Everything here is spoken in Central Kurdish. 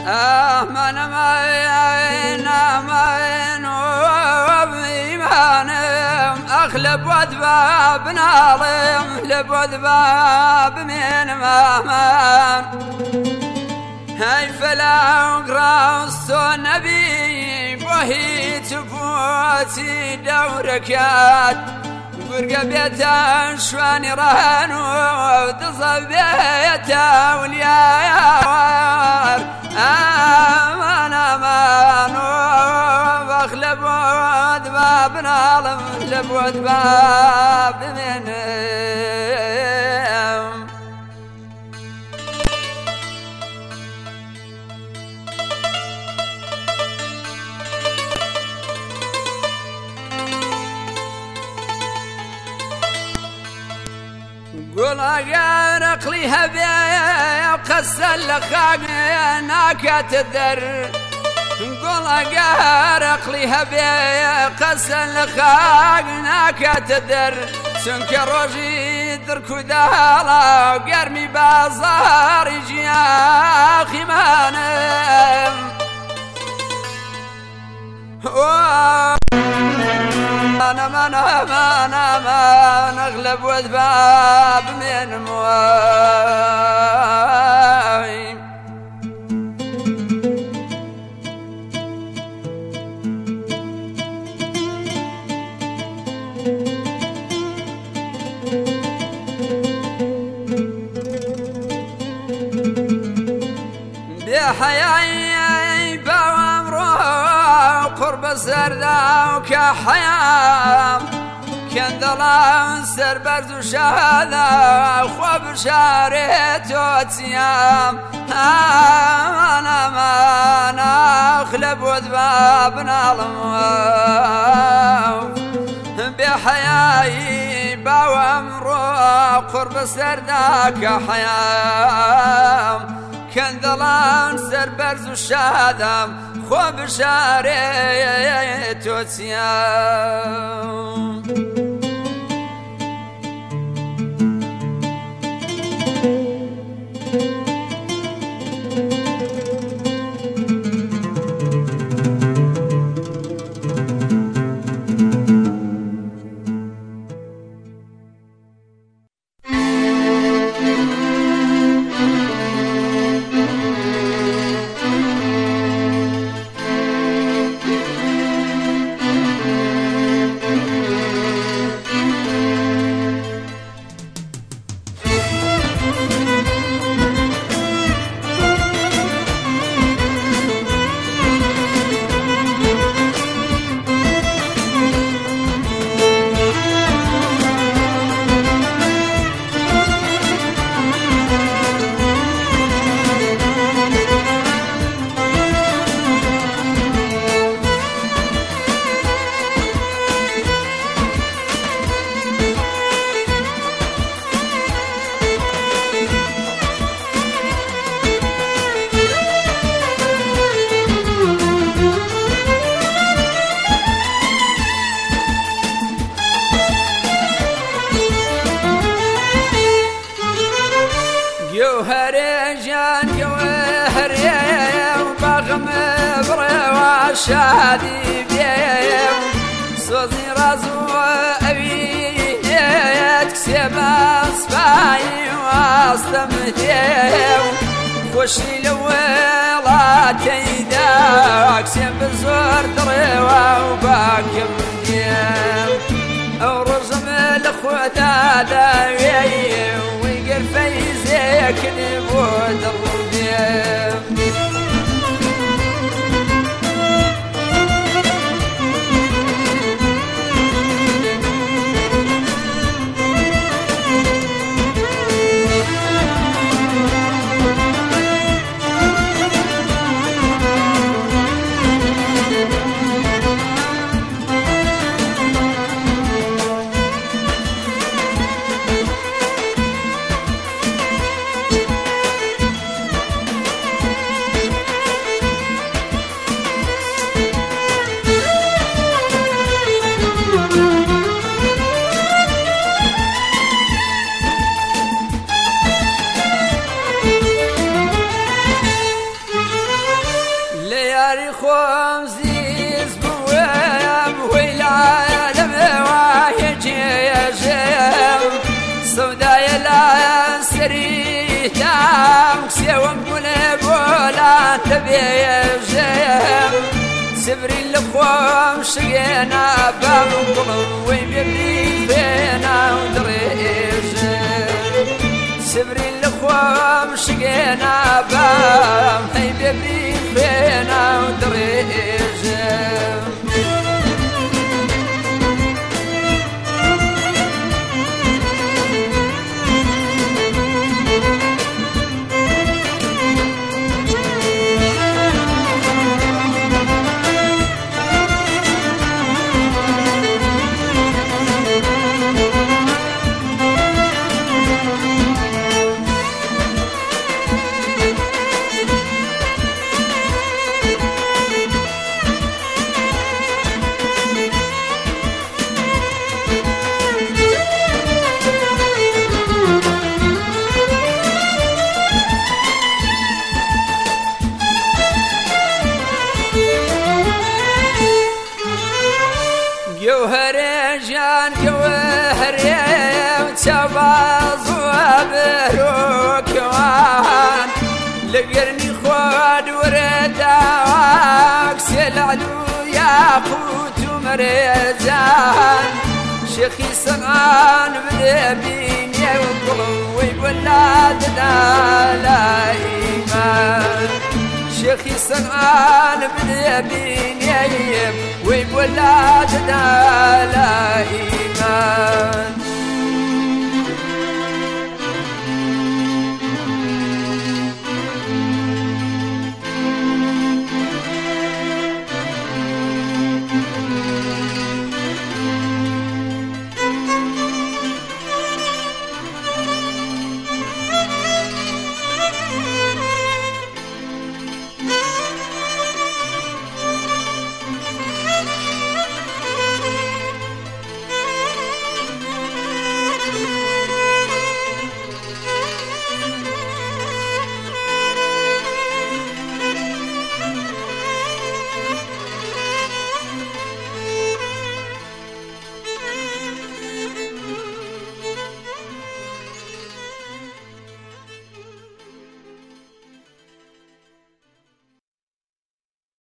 من وبإيمانم أخلب وذباب ناظم لب وذباب من مامان هاي فلا وقراص النبي بوهي تفوتي دوركات برقى بيتا شواني رهانو وتصب بيتا واليار أمان واخلب وذباب ناظم لب وذباب منهم قول غيرك لي هبي قسل خاقناك تذر قول غيرك لي هبي قسل خاقناك تذر سنك روجي دركو دالا قرمي بازار يجيا خيمانم أنا أغلب وذباب من مواي بحياي بوامره قرب السردا وكحيام كان ظلام سر برز وشهادة خواب شاريت وتسيام أنا أخلب وذباب نظم بحياي بوامره قرب السردا كحيام كان ظلام سر برز وشهادة خواب شاريت وتسيام شادي بيم صوزي رازو أبيت كسب أصبعي واستمتيم خوشي لولاتي دا كسب زور دروا وباكم ديم ورزم الخوتا داوي ويقر فيزيك نبود الربيم خمزيز بوام والعالم واهجي يجم سوداء لا سريتا وكسيوم بولا تبي يجم سبري لخوام شقينا باب قلب ويبري فينا ودريجم سبري لخوام شقينا باب ويبري فينا ودريجم جوهر جان جوهر وتباز وبروك وان لقرني خود ورداك سلعلو ياقوت ومرزان شيخي صنعان بلبين وقلوي ولادنا لا إيمان شيخي صنعان بلبين يب ويب ولادنا لا إيمان